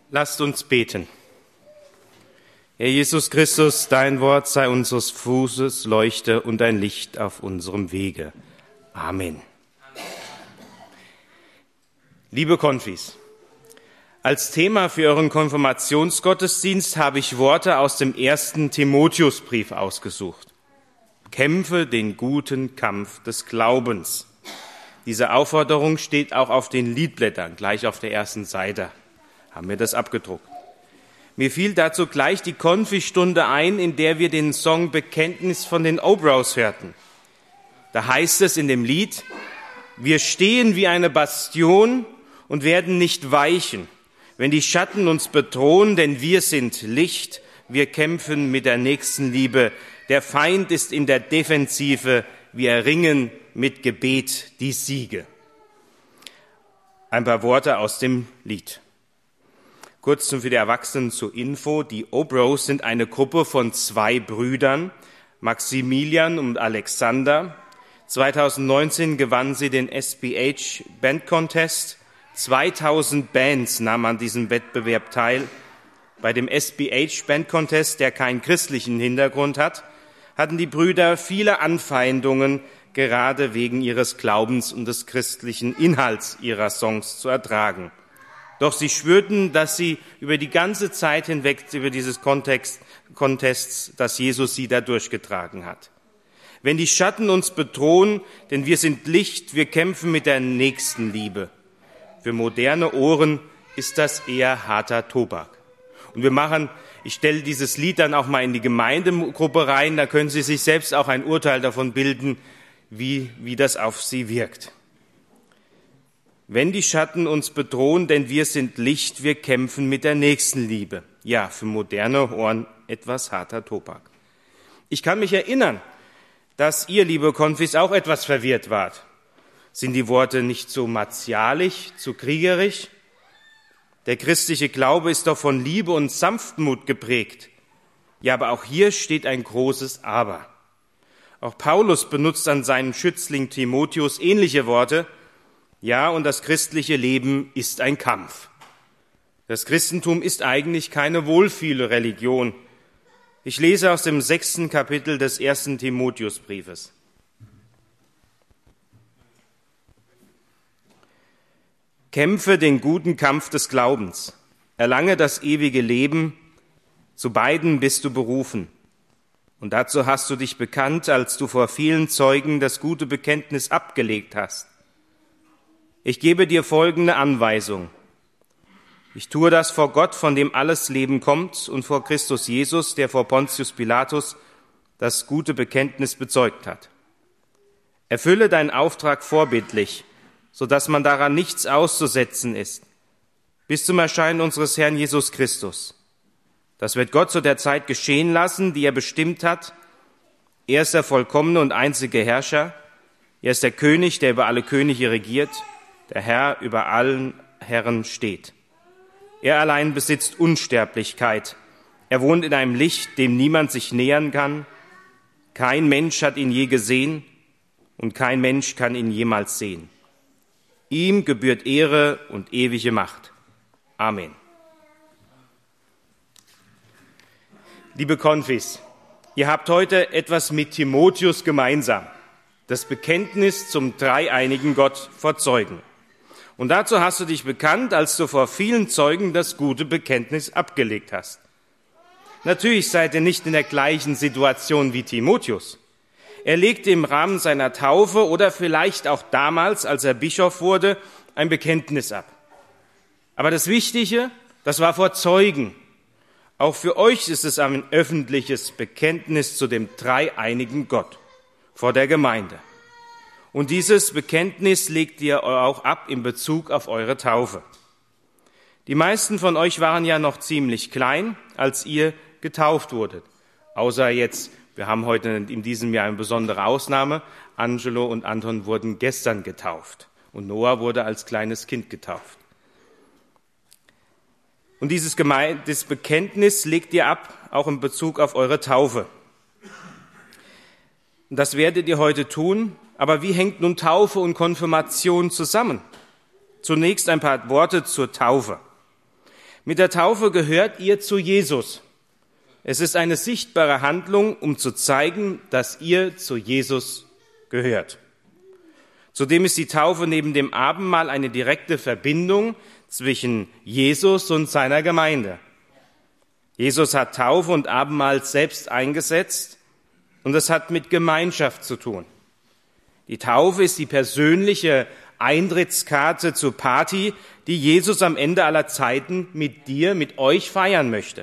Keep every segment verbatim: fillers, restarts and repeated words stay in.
Lasst uns beten. Herr Jesus Christus, dein Wort sei unseres Fußes Leuchte und ein Licht auf unserem Wege. Amen. Liebe Konfis, als Thema für euren Konfirmationsgottesdienst habe ich Worte aus dem ersten Timotheusbrief ausgesucht. Kämpfe den guten Kampf des Glaubens. Diese Aufforderung steht auch auf den Liedblättern, gleich auf der ersten Seite. Haben wir das abgedruckt. Mir fiel dazu gleich die Konfi-Stunde ein, in der wir den Song Bekenntnis von den Obrows hörten. Da heißt es in dem Lied: Wir stehen wie eine Bastion und werden nicht weichen, wenn die Schatten uns bedrohen, denn wir sind Licht, wir kämpfen mit der Nächstenliebe. Der Feind ist in der Defensive, wir erringen mit Gebet die Siege. Ein paar Worte aus dem Lied. Kurz für die Erwachsenen zur Info: Die Obrows sind eine Gruppe von zwei Brüdern, Maximilian und Alexander. zweitausendneunzehn gewannen sie den S B H Band Contest. zweitausend Bands nahmen an diesem Wettbewerb teil. Bei dem S B H Band Contest, der keinen christlichen Hintergrund hat, hatten die Brüder viele Anfeindungen, gerade wegen ihres Glaubens und des christlichen Inhalts ihrer Songs zu ertragen. Doch sie schwörten, dass sie über die ganze Zeit hinweg, über dieses Kontext, Contests, dass Jesus sie da durchgetragen hat. Wenn die Schatten uns bedrohen, denn wir sind Licht, wir kämpfen mit der Nächstenliebe. Für moderne Ohren ist das eher harter Tobak. Und wir machen, ich stelle dieses Lied dann auch mal in die Gemeindegruppe rein, da können Sie sich selbst auch ein Urteil davon bilden, wie, wie das auf Sie wirkt. Wenn die Schatten uns bedrohen, denn wir sind Licht, wir kämpfen mit der Nächstenliebe. Ja, für moderne Ohren etwas harter Tobak. Ich kann mich erinnern, dass ihr, liebe Konfis, auch etwas verwirrt wart. Sind die Worte nicht so martialisch, zu kriegerisch? Der christliche Glaube ist doch von Liebe und Sanftmut geprägt. Ja, aber auch hier steht ein großes Aber. Auch Paulus benutzt an seinem Schützling Timotheus ähnliche Worte. Ja, und das christliche Leben ist ein Kampf. Das Christentum ist eigentlich keine Wohlfühlreligion. Ich lese aus dem sechsten Kapitel des ersten Timotheusbriefes. Kämpfe den guten Kampf des Glaubens, erlange das ewige Leben, zu beiden bist du berufen. Und dazu hast du dich bekannt, als du vor vielen Zeugen das gute Bekenntnis abgelegt hast. Ich gebe dir folgende Anweisung. Ich tue das vor Gott, von dem alles Leben kommt, und vor Christus Jesus, der vor Pontius Pilatus das gute Bekenntnis bezeugt hat. Erfülle deinen Auftrag vorbildlich, so dass man daran nichts auszusetzen ist, bis zum Erscheinen unseres Herrn Jesus Christus. Das wird Gott zu der Zeit geschehen lassen, die er bestimmt hat. Er ist der vollkommene und einzige Herrscher. Er ist der König, der über alle Könige regiert, der Herr über allen Herren steht. Er allein besitzt Unsterblichkeit. Er wohnt in einem Licht, dem niemand sich nähern kann. Kein Mensch hat ihn je gesehen und kein Mensch kann ihn jemals sehen. Ihm gebührt Ehre und ewige Macht. Amen. Liebe Konfis, ihr habt heute etwas mit Timotheus gemeinsam. Das Bekenntnis zum dreieinigen Gott vor Zeugen. Und dazu hast du dich bekannt, als du vor vielen Zeugen das gute Bekenntnis abgelegt hast. Natürlich seid ihr nicht in der gleichen Situation wie Timotheus. Er legte im Rahmen seiner Taufe oder vielleicht auch damals, als er Bischof wurde, ein Bekenntnis ab. Aber das Wichtige, das war vor Zeugen. Auch für euch ist es ein öffentliches Bekenntnis zu dem dreieinigen Gott vor der Gemeinde. Und dieses Bekenntnis legt ihr auch ab in Bezug auf eure Taufe. Die meisten von euch waren ja noch ziemlich klein, als ihr getauft wurdet. Außer jetzt, wir haben heute in diesem Jahr eine besondere Ausnahme. Angelo und Anton wurden gestern getauft und Noah wurde als kleines Kind getauft. Und dieses Geme- das Bekenntnis legt ihr ab, auch in Bezug auf eure Taufe. Und das werdet ihr heute tun. Aber wie hängt nun Taufe und Konfirmation zusammen? Zunächst ein paar Worte zur Taufe. Mit der Taufe gehört ihr zu Jesus. Es ist eine sichtbare Handlung, um zu zeigen, dass ihr zu Jesus gehört. Zudem ist die Taufe neben dem Abendmahl eine direkte Verbindung zwischen Jesus und seiner Gemeinde. Jesus hat Taufe und Abendmahl selbst eingesetzt und das hat mit Gemeinschaft zu tun. Die Taufe ist die persönliche Eintrittskarte zur Party, die Jesus am Ende aller Zeiten mit dir, mit euch feiern möchte.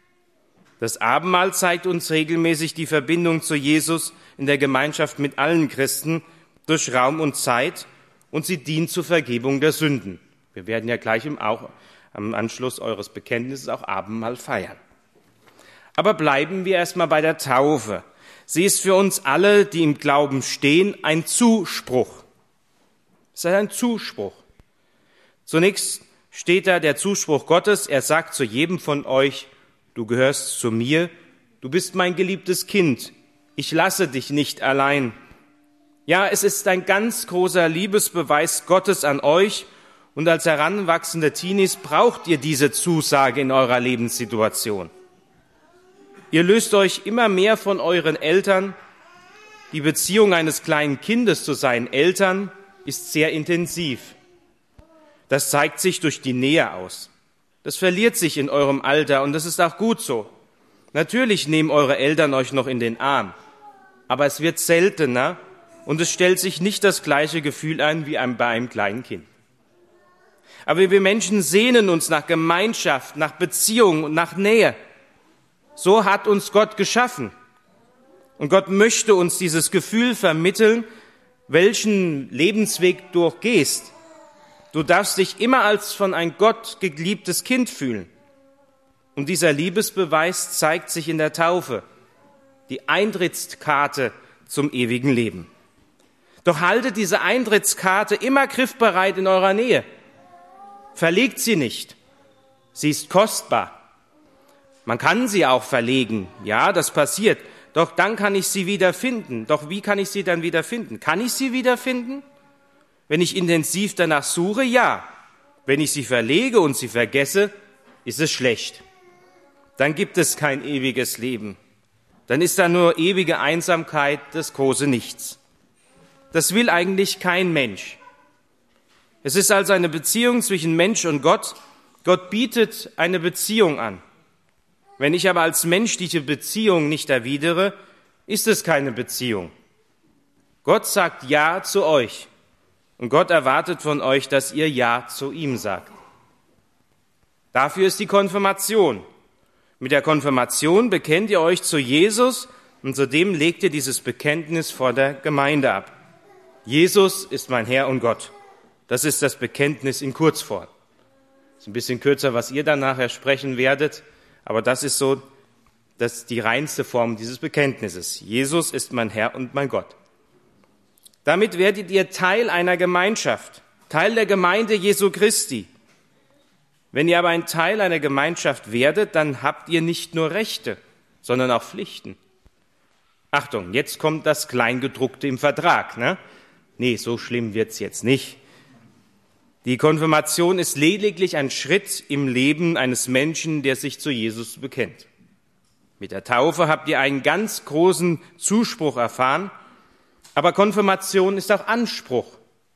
Das Abendmahl zeigt uns regelmäßig die Verbindung zu Jesus in der Gemeinschaft mit allen Christen durch Raum und Zeit und sie dient zur Vergebung der Sünden. Wir werden ja gleich im, auch, am Anschluss eures Bekenntnisses auch Abendmahl feiern. Aber bleiben wir erstmal bei der Taufe. Sie ist für uns alle, die im Glauben stehen, ein Zuspruch. Es ist ein Zuspruch. Zunächst steht da der Zuspruch Gottes. Er sagt zu jedem von euch, du gehörst zu mir, du bist mein geliebtes Kind, ich lasse dich nicht allein. Ja, es ist ein ganz großer Liebesbeweis Gottes an euch und als heranwachsende Teenies braucht ihr diese Zusage in eurer Lebenssituation. Ihr löst euch immer mehr von euren Eltern. Die Beziehung eines kleinen Kindes zu seinen Eltern ist sehr intensiv. Das zeigt sich durch die Nähe aus. Das verliert sich in eurem Alter und das ist auch gut so. Natürlich nehmen eure Eltern euch noch in den Arm, aber es wird seltener und es stellt sich nicht das gleiche Gefühl ein wie bei einem kleinen Kind. Aber wir Menschen sehnen uns nach Gemeinschaft, nach Beziehung und nach Nähe. So hat uns Gott geschaffen. Und Gott möchte uns dieses Gefühl vermitteln, welchen Lebensweg du gehst. Du darfst dich immer als von ein Gott geliebtes Kind fühlen. Und dieser Liebesbeweis zeigt sich in der Taufe, die Eintrittskarte zum ewigen Leben. Doch haltet diese Eintrittskarte immer griffbereit in eurer Nähe. Verlegt sie nicht. Sie ist kostbar. Man kann sie auch verlegen. Ja, das passiert. Doch dann kann ich sie wieder finden. Doch wie kann ich sie dann wieder finden? Kann ich sie wieder finden? Wenn ich intensiv danach suche, ja. Wenn ich sie verlege und sie vergesse, ist es schlecht. Dann gibt es kein ewiges Leben. Dann ist da nur ewige Einsamkeit, das große Nichts. Das will eigentlich kein Mensch. Es ist also eine Beziehung zwischen Mensch und Gott. Gott bietet eine Beziehung an. Wenn ich aber als Mensch diese Beziehung nicht erwidere, ist es keine Beziehung. Gott sagt Ja zu euch und Gott erwartet von euch, dass ihr Ja zu ihm sagt. Dafür ist die Konfirmation. Mit der Konfirmation bekennt ihr euch zu Jesus und zudem legt ihr dieses Bekenntnis vor der Gemeinde ab. Jesus ist mein Herr und Gott. Das ist das Bekenntnis in Kurzform. Das ist ein bisschen kürzer, was ihr dann nachher sprechen werdet. Aber das ist so das ist die reinste Form dieses Bekenntnisses. Jesus ist mein Herr und mein Gott. Damit werdet ihr Teil einer Gemeinschaft, Teil der Gemeinde Jesu Christi. Wenn ihr aber ein Teil einer Gemeinschaft werdet, dann habt ihr nicht nur Rechte, sondern auch Pflichten. Achtung, jetzt kommt das Kleingedruckte im Vertrag. Ne? Nee, so schlimm wird's jetzt nicht. Die Konfirmation ist lediglich ein Schritt im Leben eines Menschen, der sich zu Jesus bekennt. Mit der Taufe habt ihr einen ganz großen Zuspruch erfahren, aber Konfirmation ist auch Anspruch.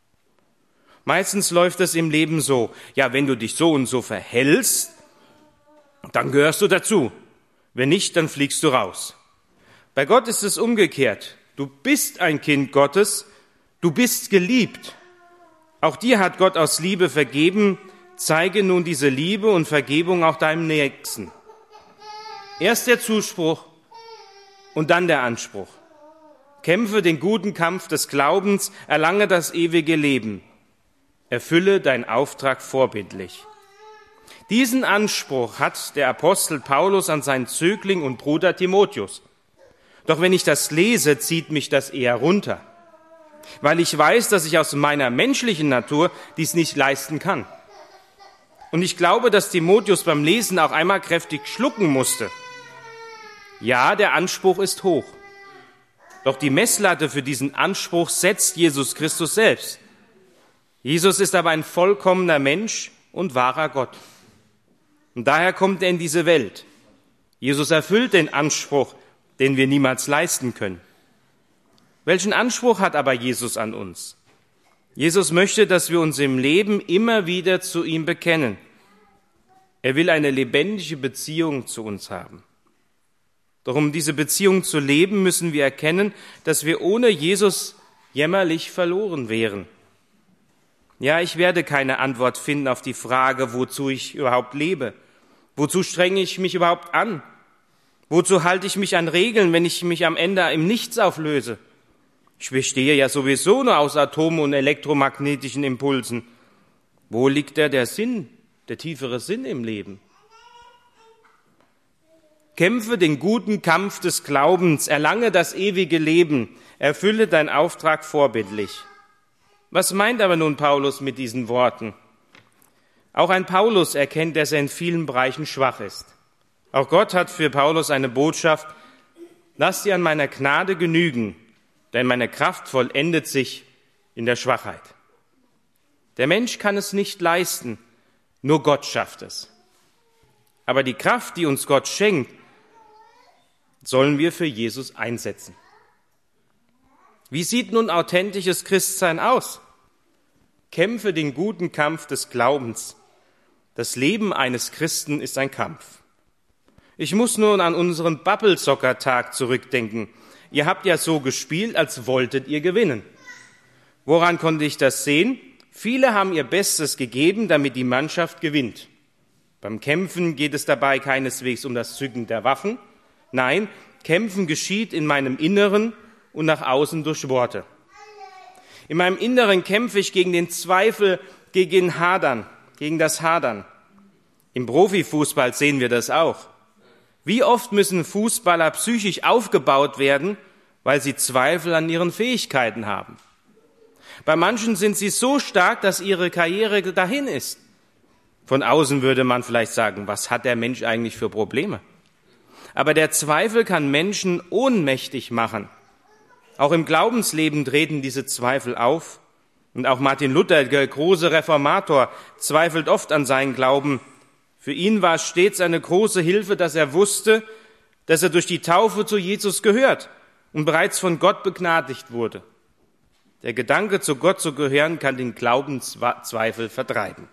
Meistens läuft es im Leben so, ja, wenn du dich so und so verhältst, dann gehörst du dazu. Wenn nicht, dann fliegst du raus. Bei Gott ist es umgekehrt. Du bist ein Kind Gottes, du bist geliebt. Auch dir hat Gott aus Liebe vergeben. Zeige nun diese Liebe und Vergebung auch deinem Nächsten. Erst der Zuspruch und dann der Anspruch. Kämpfe den guten Kampf des Glaubens, erlange das ewige Leben. Erfülle deinen Auftrag vorbildlich. Diesen Anspruch hat der Apostel Paulus an seinen Zögling und Bruder Timotheus. Doch wenn ich das lese, zieht mich das eher runter. Weil ich weiß, dass ich aus meiner menschlichen Natur dies nicht leisten kann. Und ich glaube, dass Timotheus beim Lesen auch einmal kräftig schlucken musste. Ja, der Anspruch ist hoch. Doch die Messlatte für diesen Anspruch setzt Jesus Christus selbst. Jesus ist aber ein vollkommener Mensch und wahrer Gott. Und daher kommt er in diese Welt. Jesus erfüllt den Anspruch, den wir niemals leisten können. Welchen Anspruch hat aber Jesus an uns? Jesus möchte, dass wir uns im Leben immer wieder zu ihm bekennen. Er will eine lebendige Beziehung zu uns haben. Doch um diese Beziehung zu leben, müssen wir erkennen, dass wir ohne Jesus jämmerlich verloren wären. Ja, ich werde keine Antwort finden auf die Frage, wozu ich überhaupt lebe. Wozu strenge ich mich überhaupt an? Wozu halte ich mich an Regeln, wenn ich mich am Ende im Nichts auflöse? Ich bestehe ja sowieso nur aus Atomen und elektromagnetischen Impulsen. Wo liegt da der Sinn, der tiefere Sinn im Leben? Kämpfe den guten Kampf des Glaubens, erlange das ewige Leben, erfülle deinen Auftrag vorbildlich. Was meint aber nun Paulus mit diesen Worten? Auch ein Paulus erkennt, dass er in vielen Bereichen schwach ist. Auch Gott hat für Paulus eine Botschaft: Lass dir an meiner Gnade genügen, denn meine Kraft vollendet sich in der Schwachheit. Der Mensch kann es nicht leisten, nur Gott schafft es. Aber die Kraft, die uns Gott schenkt, sollen wir für Jesus einsetzen. Wie sieht nun authentisches Christsein aus? Kämpfe den guten Kampf des Glaubens. Das Leben eines Christen ist ein Kampf. Ich muss nun an unseren Babbelzocker-Tag zurückdenken. Ihr habt ja so gespielt, als wolltet ihr gewinnen. Woran konnte ich das sehen? Viele haben ihr Bestes gegeben, damit die Mannschaft gewinnt. Beim Kämpfen geht es dabei keineswegs um das Zücken der Waffen. Nein, Kämpfen geschieht in meinem Inneren und nach außen durch Worte. In meinem Inneren kämpfe ich gegen den Zweifel, gegen Hadern, gegen das Hadern. Im Profifußball sehen wir das auch. Wie oft müssen Fußballer psychisch aufgebaut werden, weil sie Zweifel an ihren Fähigkeiten haben? Bei manchen sind sie so stark, dass ihre Karriere dahin ist. Von außen würde man vielleicht sagen, was hat der Mensch eigentlich für Probleme? Aber der Zweifel kann Menschen ohnmächtig machen. Auch im Glaubensleben treten diese Zweifel auf. Und auch Martin Luther, der große Reformator, zweifelt oft an seinen Glauben. Für ihn war es stets eine große Hilfe, dass er wusste, dass er durch die Taufe zu Jesus gehört und bereits von Gott begnadigt wurde. Der Gedanke, zu Gott zu gehören, kann den Glaubenszweifel vertreiben.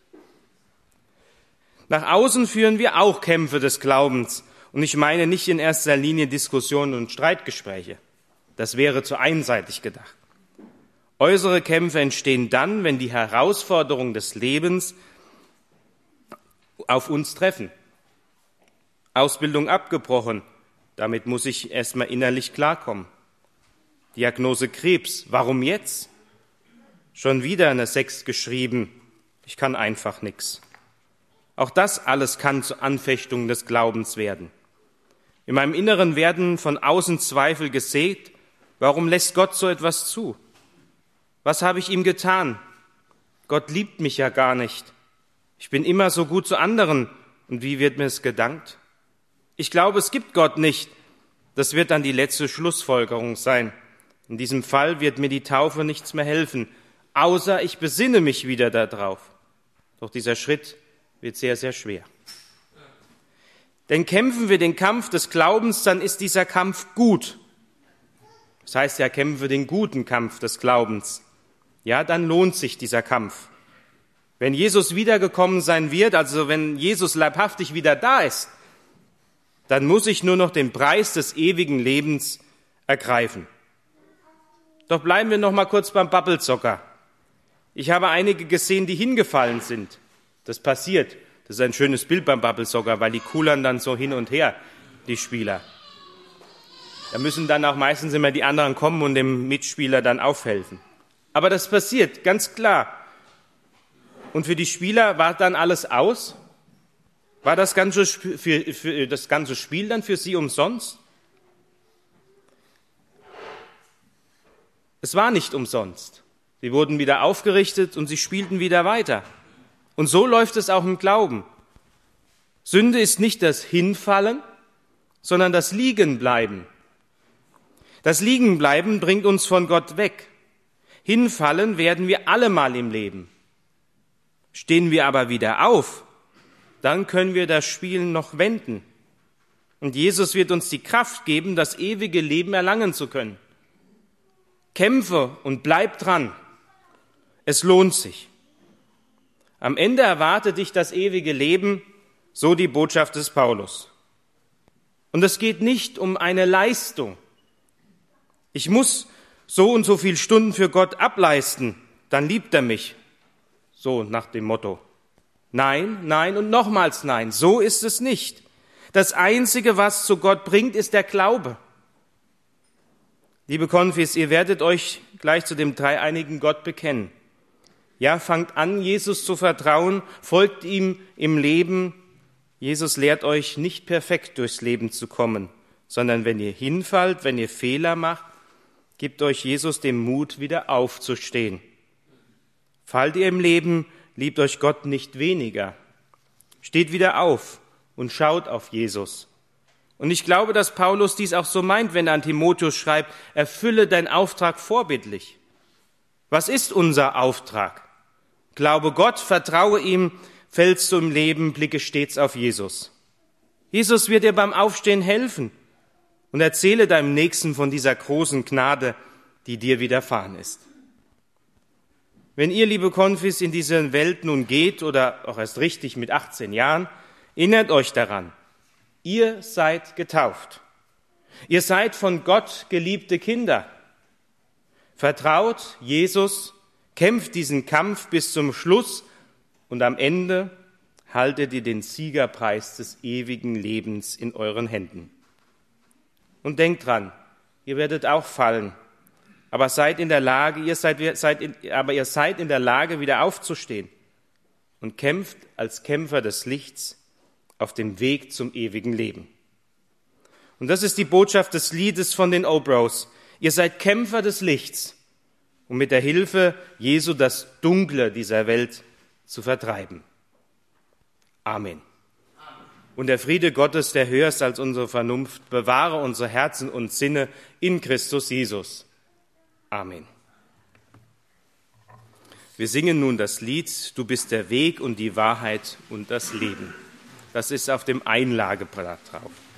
Nach außen führen wir auch Kämpfe des Glaubens. Und ich meine nicht in erster Linie Diskussionen und Streitgespräche. Das wäre zu einseitig gedacht. Äußere Kämpfe entstehen dann, wenn die Herausforderungen des Lebens auf uns treffen. Ausbildung abgebrochen, damit muss ich erstmal innerlich klarkommen. Diagnose Krebs, warum jetzt? Schon wieder eine Sechs geschrieben, ich kann einfach nichts. Auch das alles kann zur Anfechtung des Glaubens werden. In meinem Inneren werden von außen Zweifel gesät. Warum lässt Gott so etwas zu? Was habe ich ihm getan? Gott liebt mich ja gar nicht. Ich bin immer so gut zu anderen. Und wie wird mir es gedankt? Ich glaube, es gibt Gott nicht. Das wird dann die letzte Schlussfolgerung sein. In diesem Fall wird mir die Taufe nichts mehr helfen, außer ich besinne mich wieder darauf. Doch dieser Schritt wird sehr, sehr schwer. Denn kämpfen wir den Kampf des Glaubens, dann ist dieser Kampf gut. Das heißt ja, kämpfen wir den guten Kampf des Glaubens. Ja, dann lohnt sich dieser Kampf. Wenn Jesus wiedergekommen sein wird, also wenn Jesus leibhaftig wieder da ist, dann muss ich nur noch den Preis des ewigen Lebens ergreifen. Doch bleiben wir noch mal kurz beim Babbelzocker. Ich habe einige gesehen, die hingefallen sind. Das passiert. Das ist ein schönes Bild beim Babbelzocker, weil die kullern dann so hin und her, die Spieler. Da müssen dann auch meistens immer die anderen kommen und dem Mitspieler dann aufhelfen. Aber das passiert, ganz klar. Und für die Spieler war dann alles aus? War das ganze, für, für das ganze Spiel dann für sie umsonst? Es war nicht umsonst. Sie wurden wieder aufgerichtet und sie spielten wieder weiter. Und so läuft es auch im Glauben. Sünde ist nicht das Hinfallen, sondern das Liegenbleiben. Das Liegenbleiben bringt uns von Gott weg. Hinfallen werden wir allemal im Leben. Stehen wir aber wieder auf, dann können wir das Spiel noch wenden. Und Jesus wird uns die Kraft geben, das ewige Leben erlangen zu können. Kämpfe und bleib dran. Es lohnt sich. Am Ende erwartet dich das ewige Leben, so die Botschaft des Paulus. Und es geht nicht um eine Leistung. Ich muss so und so viele Stunden für Gott ableisten, dann liebt er mich. So nach dem Motto. Nein, nein und nochmals nein, so ist es nicht. Das Einzige, was zu Gott bringt, ist der Glaube. Liebe Konfis, ihr werdet euch gleich zu dem dreieinigen Gott bekennen. Ja, fangt an, Jesus zu vertrauen, folgt ihm im Leben. Jesus lehrt euch, nicht perfekt durchs Leben zu kommen, sondern wenn ihr hinfallt, wenn ihr Fehler macht, gibt euch Jesus den Mut, wieder aufzustehen. Fallt ihr im Leben, liebt euch Gott nicht weniger. Steht wieder auf und schaut auf Jesus. Und ich glaube, dass Paulus dies auch so meint, wenn er an Timotheus schreibt, erfülle deinen Auftrag vorbildlich. Was ist unser Auftrag? Glaube Gott, vertraue ihm, fällst du im Leben, blicke stets auf Jesus. Jesus wird dir beim Aufstehen helfen und erzähle deinem Nächsten von dieser großen Gnade, die dir widerfahren ist. Wenn ihr, liebe Konfis, in diese Welt nun geht oder auch erst richtig mit achtzehn Jahren, erinnert euch daran, ihr seid getauft. Ihr seid von Gott geliebte Kinder. Vertraut Jesus, kämpft diesen Kampf bis zum Schluss und am Ende haltet ihr den Siegerpreis des ewigen Lebens in euren Händen. Und denkt dran, ihr werdet auch fallen, aber seid in der Lage, ihr seid, seid in, aber ihr seid in der Lage, wieder aufzustehen und kämpft als Kämpfer des Lichts auf dem Weg zum ewigen Leben. Und das ist die Botschaft des Liedes von den O-Bros. Ihr seid Kämpfer des Lichts, um mit der Hilfe Jesu das Dunkle dieser Welt zu vertreiben. Amen. Und der Friede Gottes, der höher ist als unsere Vernunft, bewahre unsere Herzen und Sinne in Christus Jesus. Amen. Wir singen nun das Lied, Du bist der Weg und die Wahrheit und das Leben. Das ist auf dem Einlageblatt drauf.